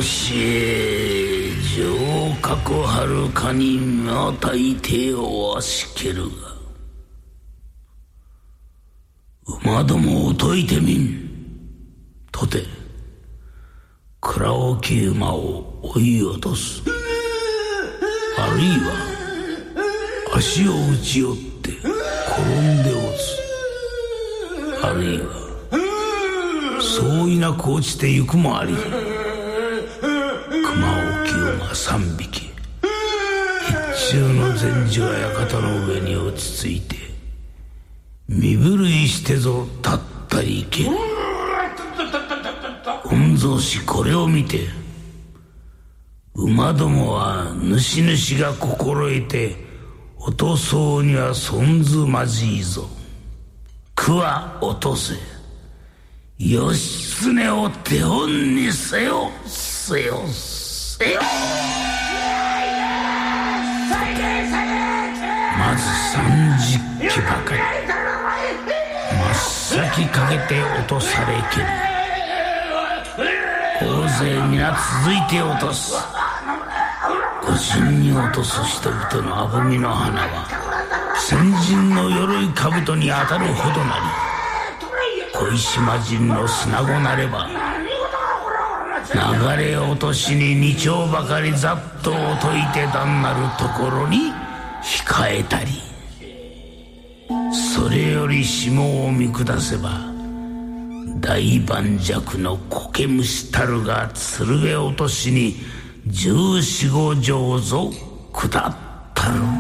し城郭はるかにまたいてをあしけるが、馬どもを解いてみん。とて倉置馬を追い落とす、あるいは足を打ち寄って転んで落つ、あるいはそういなく落ちてゆくもあり、熊置馬3匹一中の禅師が館の上に落ち着いて身震いしてぞ立ったりける。御曹司これを見て、馬どもは主々が心得て落とそうには損ずまじいぞ。句は落とせ、義経を手本にせよせよせよ。まず30騎ばかり真っ先かけて落とされける。大勢皆続いて落とす。五神に落とす人々のあぶみの花は先人の鎧兜に当たるほどなり、小石魔人の砂子なれば流れ落としに2丁ばかりざっと解いて段なるところに控えたり、それより霜を見下せば大盤石の苔虫たるが鶴瓶落としに14、15丈ぞ下ったる。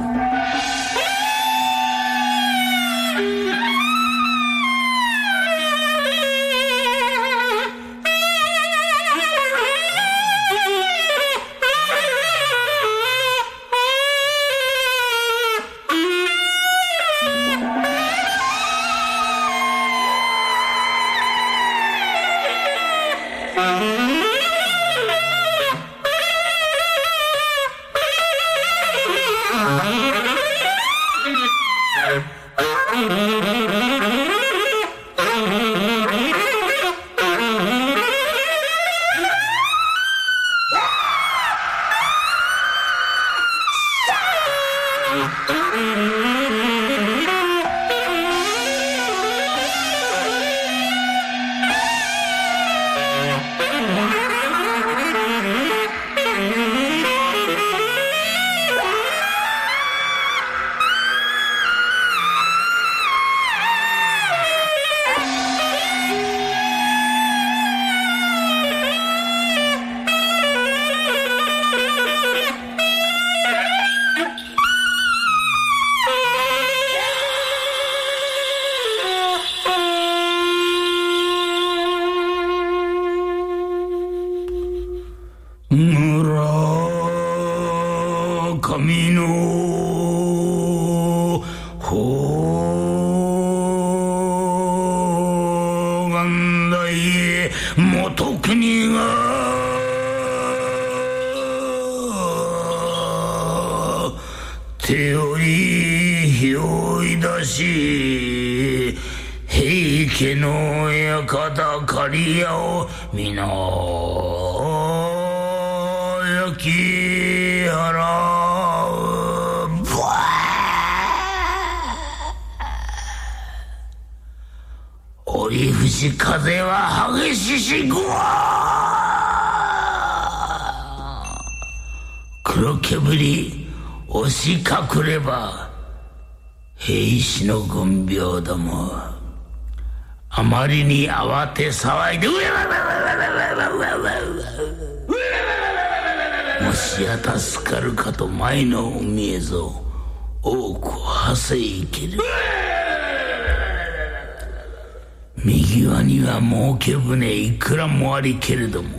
神の方眼大元国が手より火をいだし、平家の館刈谷を皆焼き払う。折り伏風は激ししぐわ黒煙押し隠れば、兵士の軍病どもあまりに慌て騒いでもしや助かるかと前のお見えぞ多くはせいける。右輪には儲け船いくらもありけれども、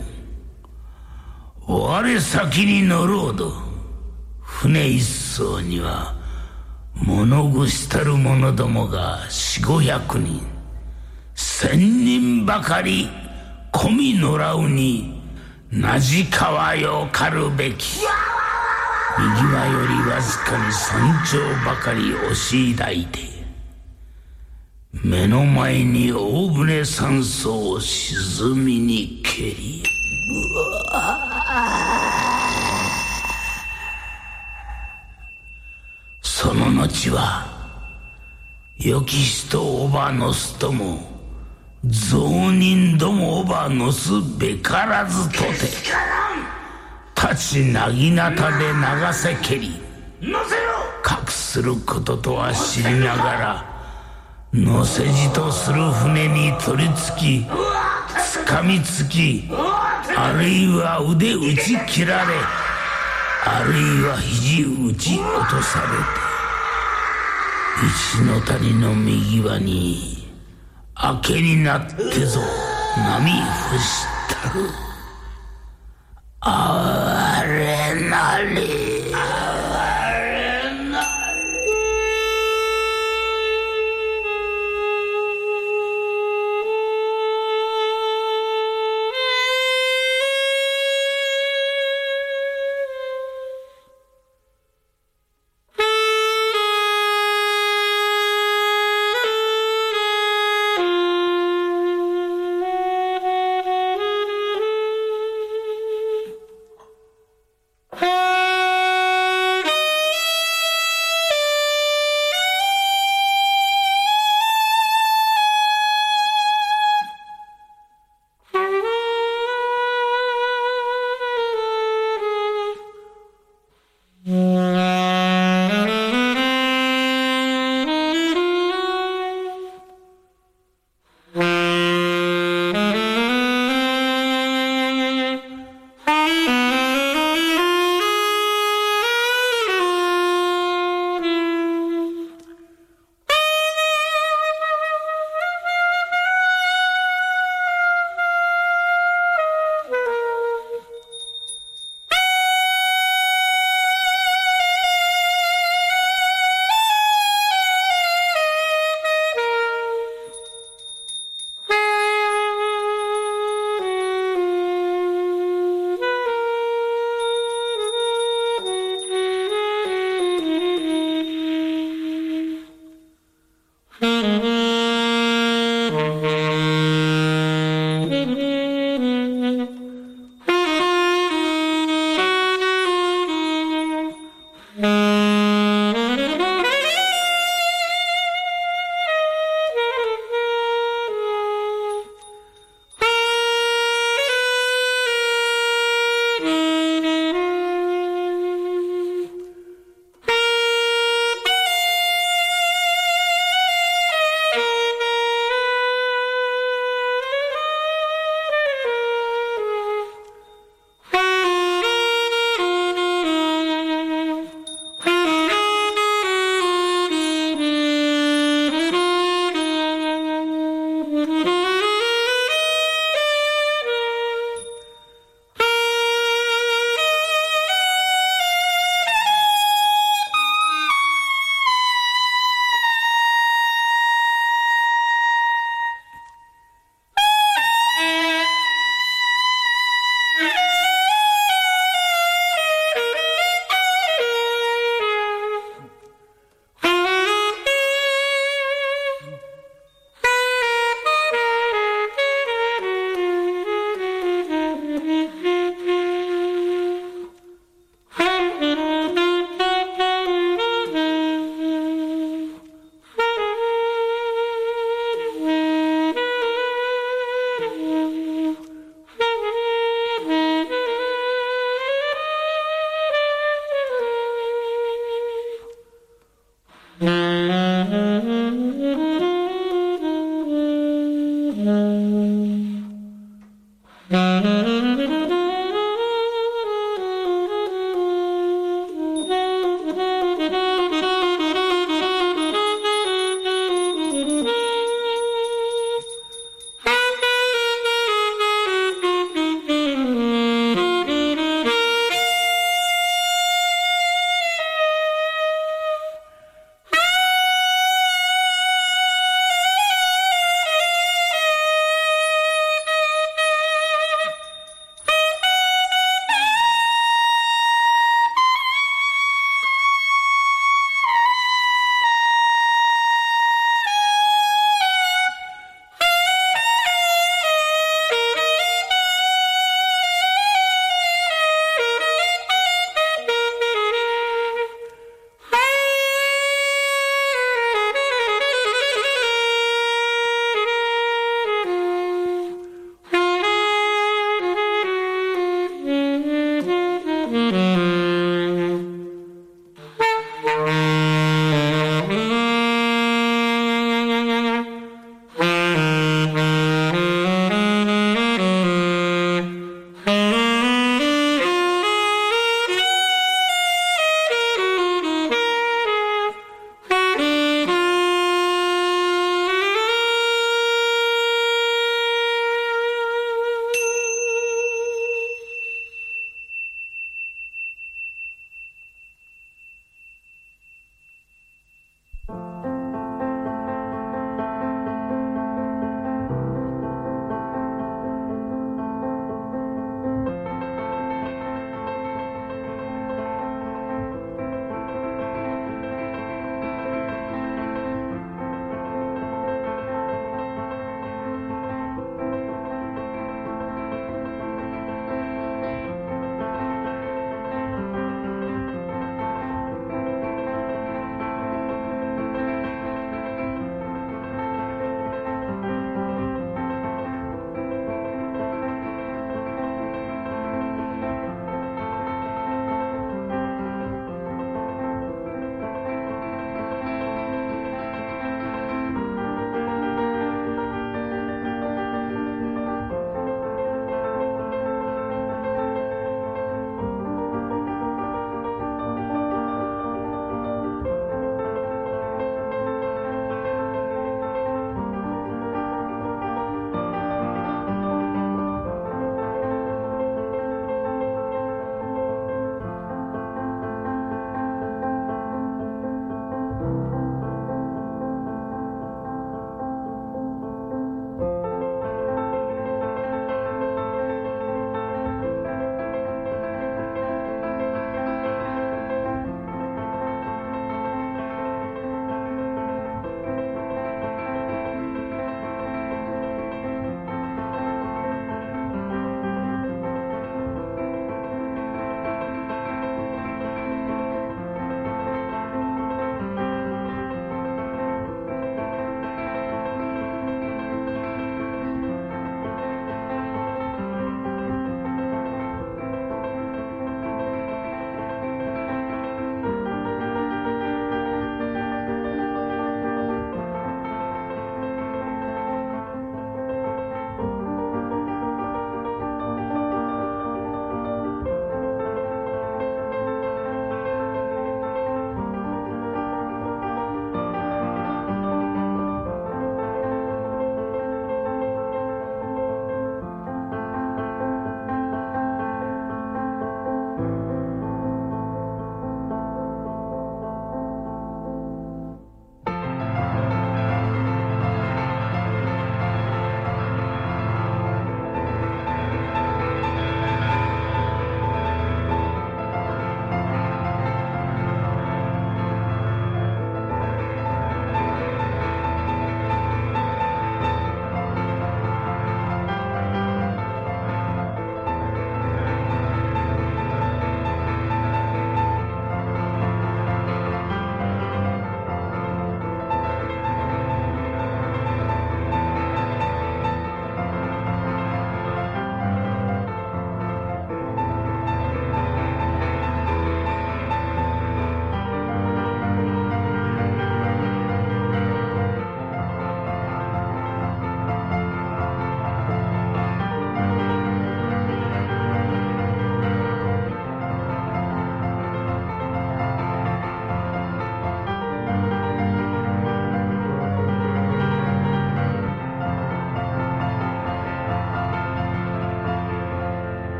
我先に乗ろうど船一艘には物腰たる者どもが400-500人1000人ばかり込み乗らうになじかわよかるべき。右輪よりわずかに3丁ばかり押し抱いて、目の前に大船3艘を沈みに蹴り、うわその後はよき人おばのすとも雑人どもおばのすべからずとて立ちなぎなたで流せけり隠することとは知りながら乗せじとする船に取り付きつかみつきあるいは腕打ち切られあるいは肘打ち落とされて一の谷の右輪に明けになってぞ波伏したる哀れなり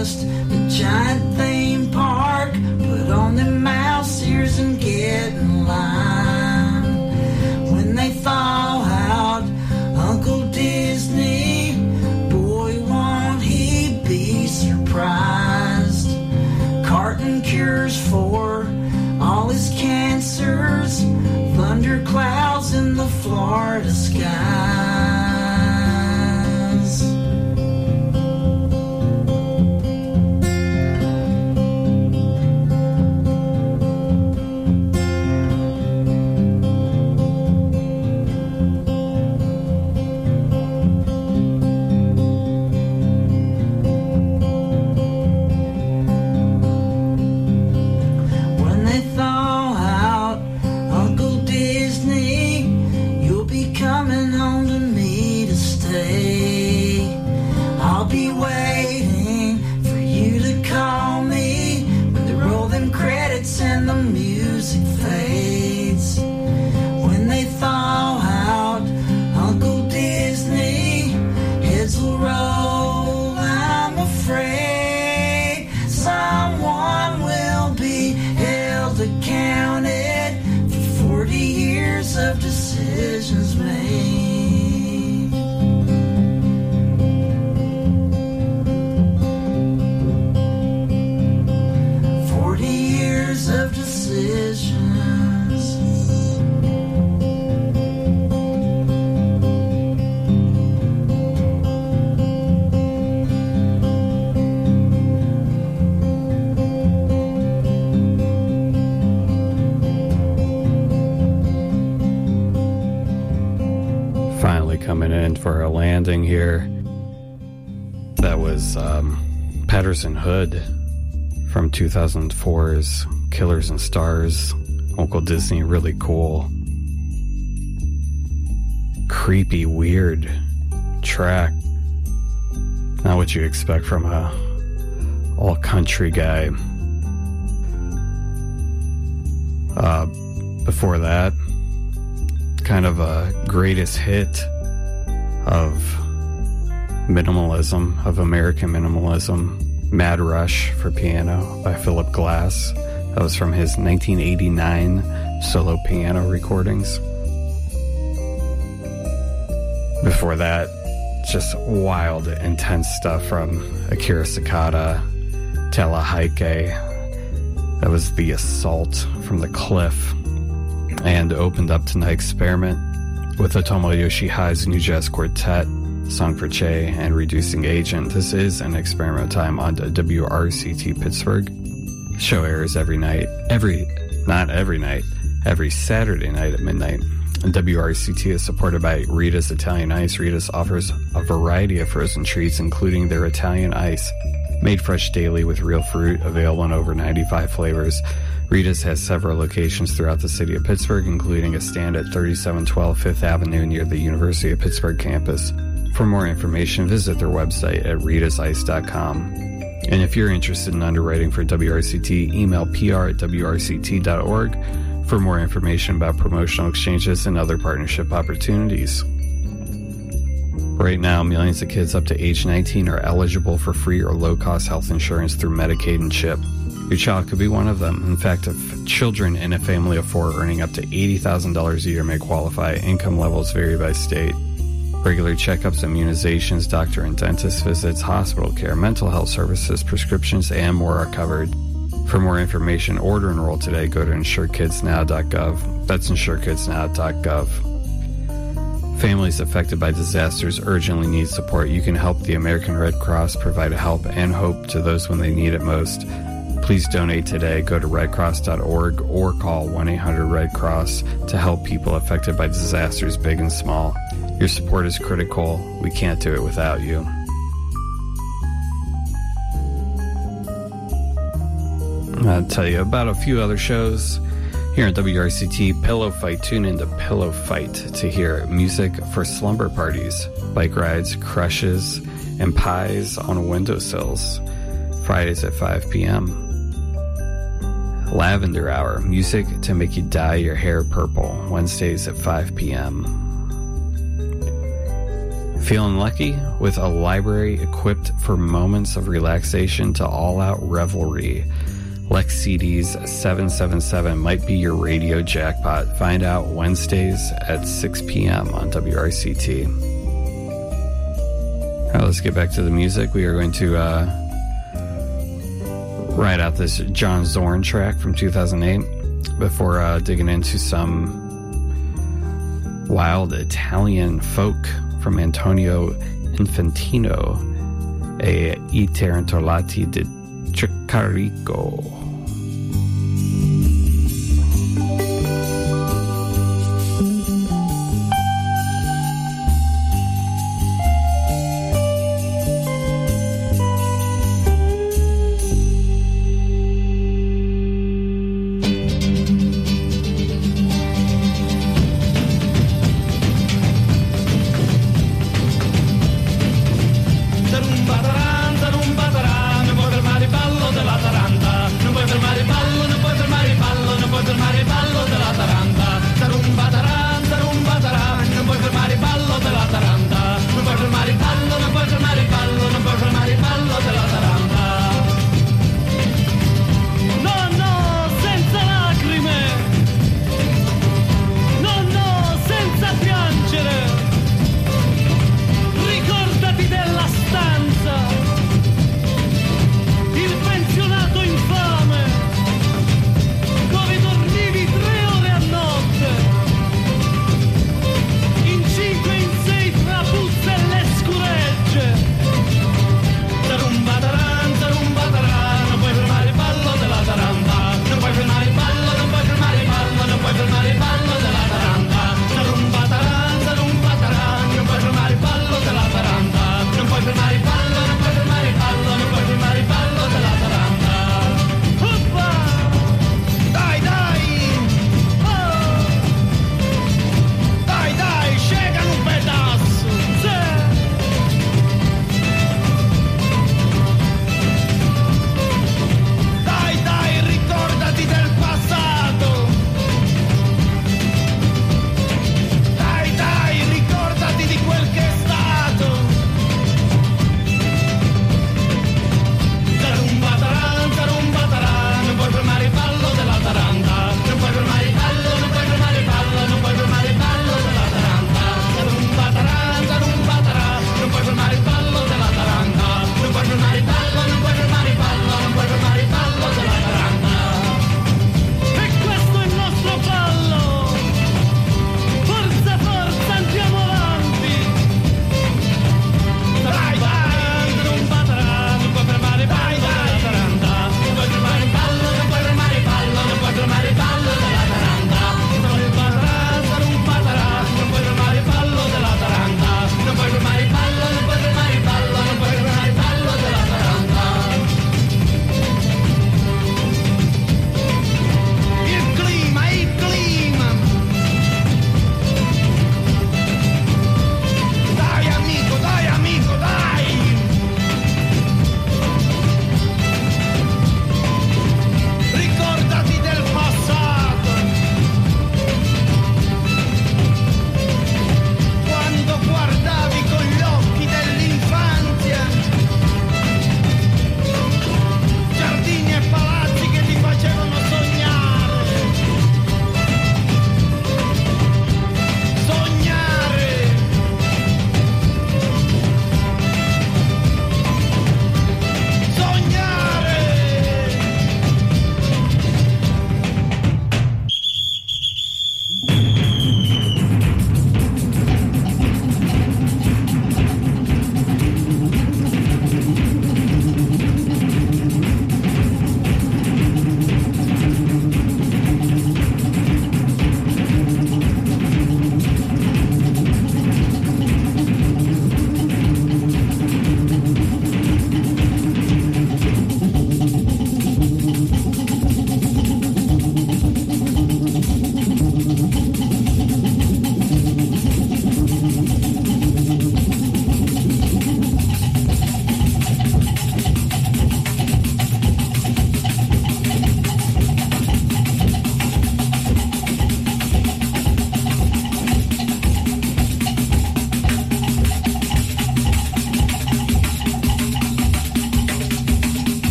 just a giant theme park. Put on them mouse ears and get in line. When they thaw out Uncle Disney, boy, won't he be surprised. Carton cures for all his cancers, thunderclouds in the Florida skies. Coming in for a landing here. That was Patterson Hood from 2004's Killers and Stars. Uncle Disney, really cool, creepy, weird track. Not what you expect from a all country guy. Before that, kind of a greatest hit of minimalism, of American minimalism, Mad Rush for piano by Philip Glass. That was from his 1989 solo piano recordings. Before that, just wild, intense stuff from Akira Sakata, Tela Heike. That was The Assault from The Cliff, and opened up tonight's experiment with Otomo Yoshihai's New Jazz Quartet, Song for Che, and Reducing Agent. This is an experiment time on WRCT Pittsburgh. The show airs every Saturday night at midnight. And WRCT is supported by Rita's Italian Ice. Rita's offers a variety of frozen treats, including their Italian Ice, made fresh daily with real fruit, available in over 95 flavors. Rita's has several locations throughout the city of Pittsburgh, including a stand at 3712 Fifth Avenue near the University of Pittsburgh campus. For more information, visit their website at ritazice.com. And if you're interested in underwriting for WRCT, email pr@wrct.org for more information about promotional exchanges and other partnership opportunities. Right now, millions of kids up to age 19 are eligible for free or low-cost health insurance through Medicaid and CHIP. Your child could be one of them. In fact, if children in a family of 4 earning up to $80,000 a year may qualify, income levels vary by state. Regular checkups, immunizations, doctor and dentist visits, hospital care, mental health services, prescriptions, and more are covered. For more information or to enroll today, go to insurekidsnow.gov. That's insurekidsnow.gov. Families affected by disasters urgently need support. You can help the American Red Cross provide help and hope to those when they need it most. Please donate today. Go to redcross.org or call 1-800-RED-CROSS to help people affected by disasters big and small. Your support is critical. We can't do it without you. I'll tell you about a few other shows here at WRCT. Pillow Fight. Tune into Pillow Fight to hear music for slumber parties, bike rides, crushes, and pies on windowsills. Fridays at 5 p.m. Lavender Hour. Music to make you dye your hair purple. Wednesdays at 5 p.m. Feeling lucky? With a library equipped for moments of relaxation to all-out revelry, Lex CD's 777 might be your radio jackpot. Find out Wednesdays at 6 p.m. on WRCT. All right, let's get back to the music. We are going to ride out this John Zorn track from 2008 before digging into some wild Italian folk from Antonio Infantino, e I Tarantolati di Chicarico. Non vuoi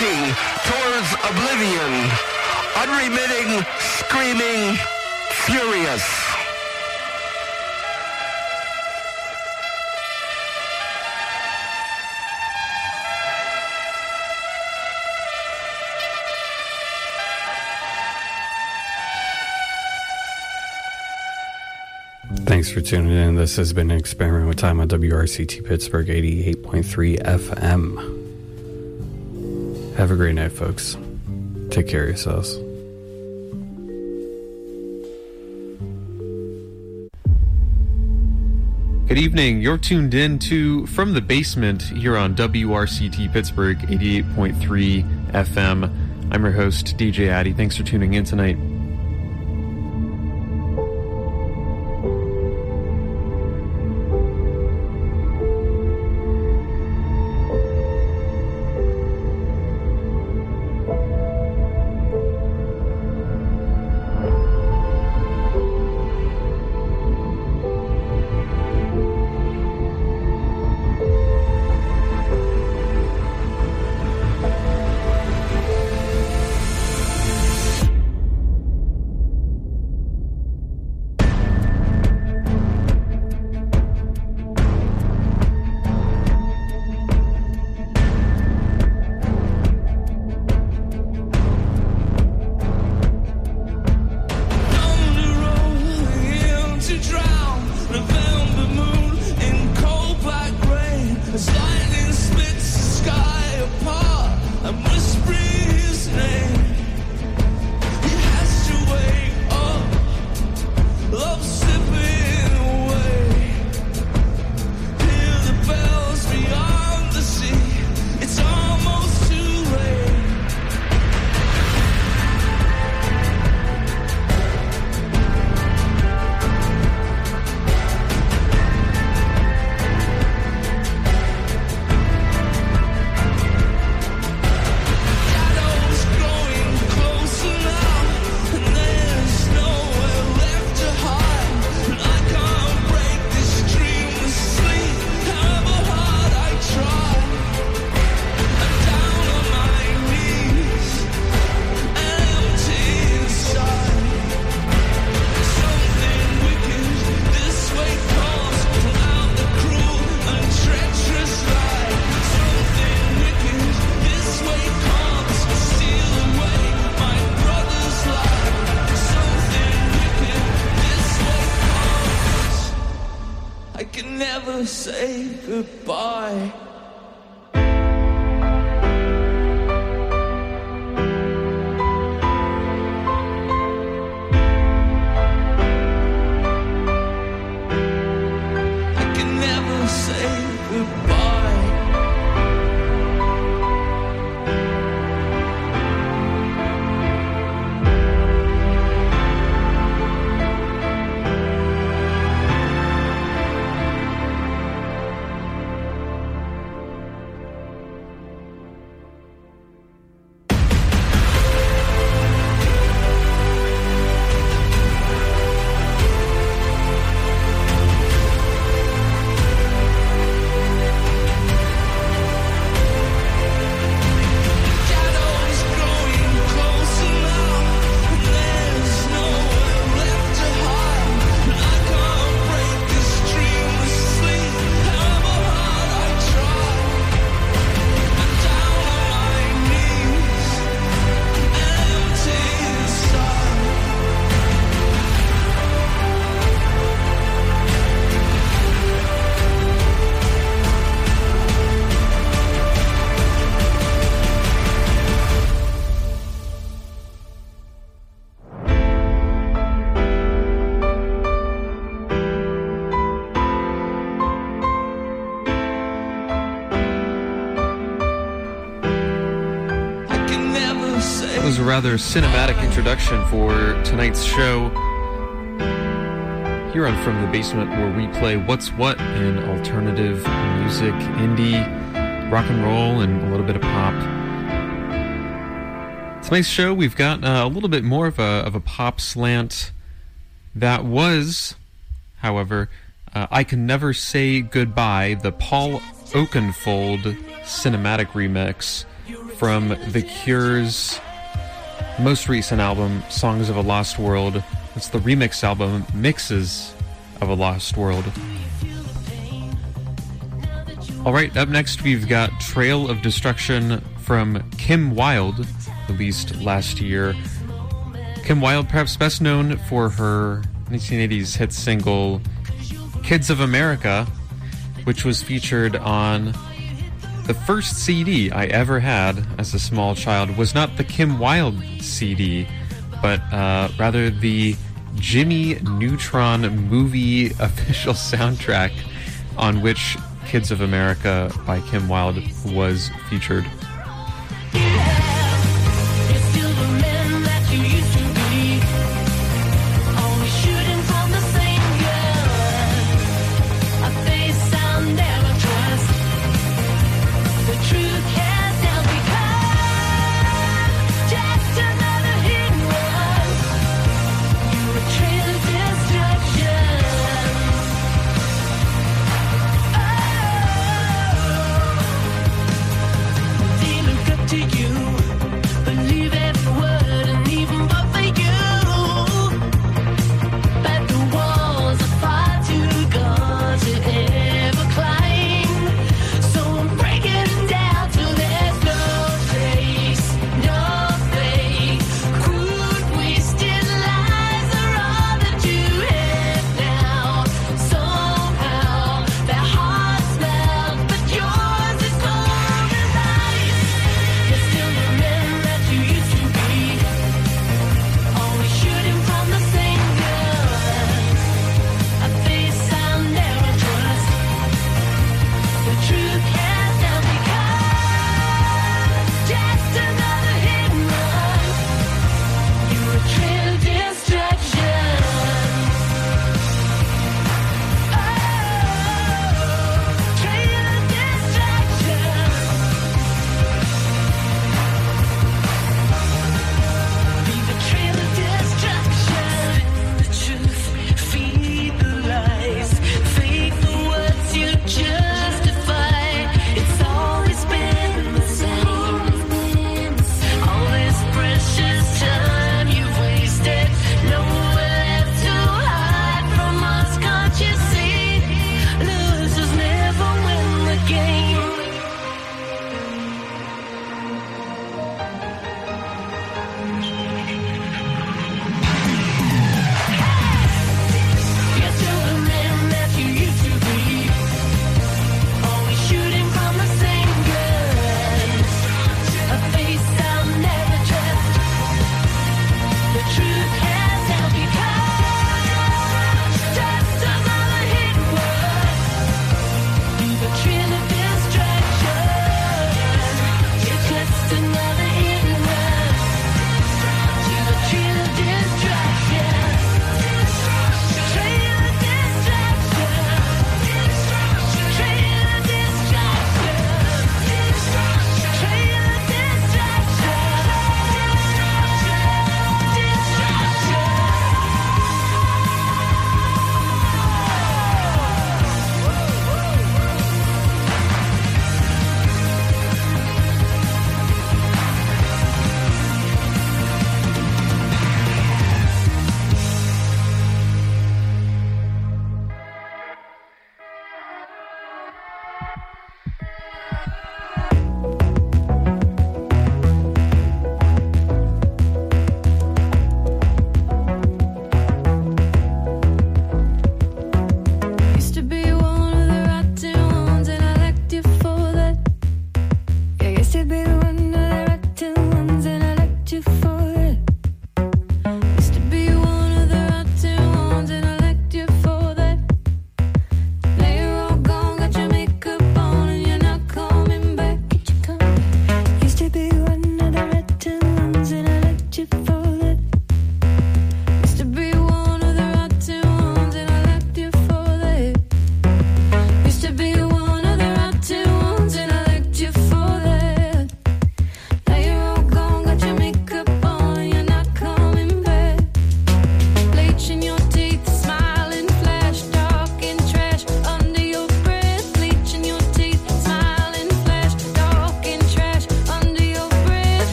marching towards oblivion, unremitting, screaming, furious. Thanks for tuning in. This has been an Experiment with Time on WRCT Pittsburgh 88.3 FM. Have a great night, folks. Take care of yourselves. Good evening. You're tuned in to From the Basement here on WRCT Pittsburgh 88.3 FM. I'm your host, DJ Addy. Thanks for tuning in tonight. Say goodbye. I can never say goodbye. was a rather cinematic introduction for tonight's show here on From the Basement, where we play what's what in alternative music, indie, rock and roll, and a little bit of pop. Tonight's show, we've got a little bit more of a pop slant. That was, however, I Can Never Say Goodbye, the Paul Oakenfold cinematic remix from The Cure's most recent album, Songs of a Lost World. It's the remix album, Mixes of a Lost World. Alright, up next we've got Trail of Destruction from Kim Wilde, released last year. Kim Wilde, perhaps best known for her 1980s hit single, Kids of America, which was featured on the first CD I ever had as a small child. Was not the Kim Wilde CD, but rather the Jimmy Neutron movie official soundtrack on which Kids of America by Kim Wilde was featured. Deep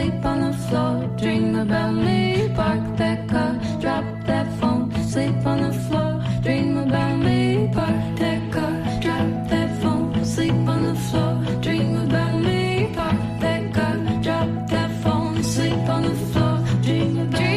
sleep on the floor, dream about me, park that car, drop that phone, sleep on the floor, dream about me, park that car, drop that phone, sleep on the floor, dream about me, park that car, drop that phone, sleep on the floor, dream about me.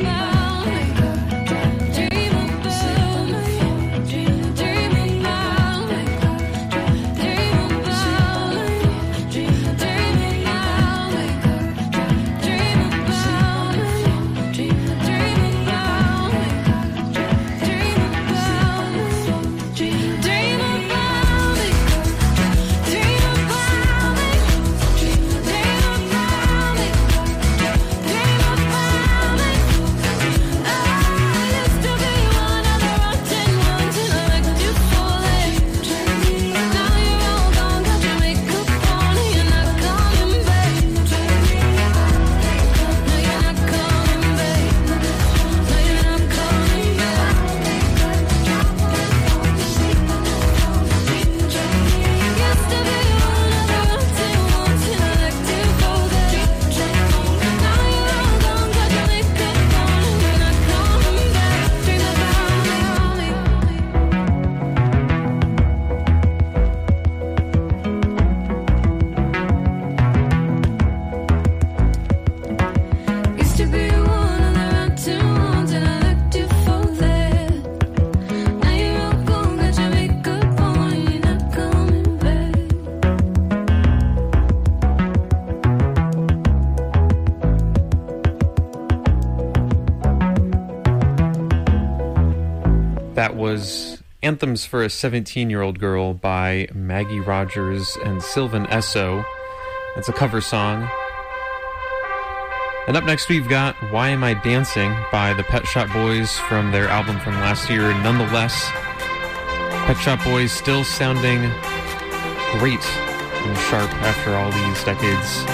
That was Anthems for a 17-Year-Old Girl by Maggie Rogers and Sylvan Esso. That's a cover song. And up next we've got Why Am I Dancing by the Pet Shop Boys from their album from last year. Nonetheless, Pet Shop Boys still sounding great and sharp after all these decades.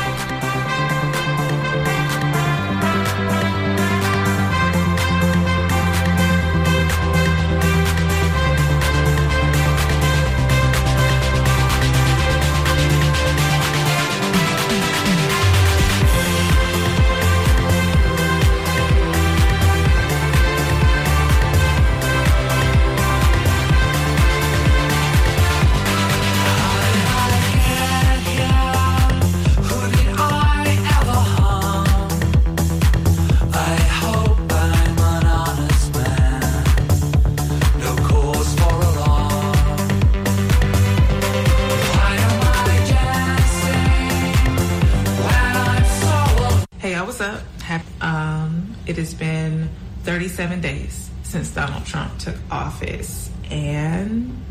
It has been 37 days since Donald Trump took office, and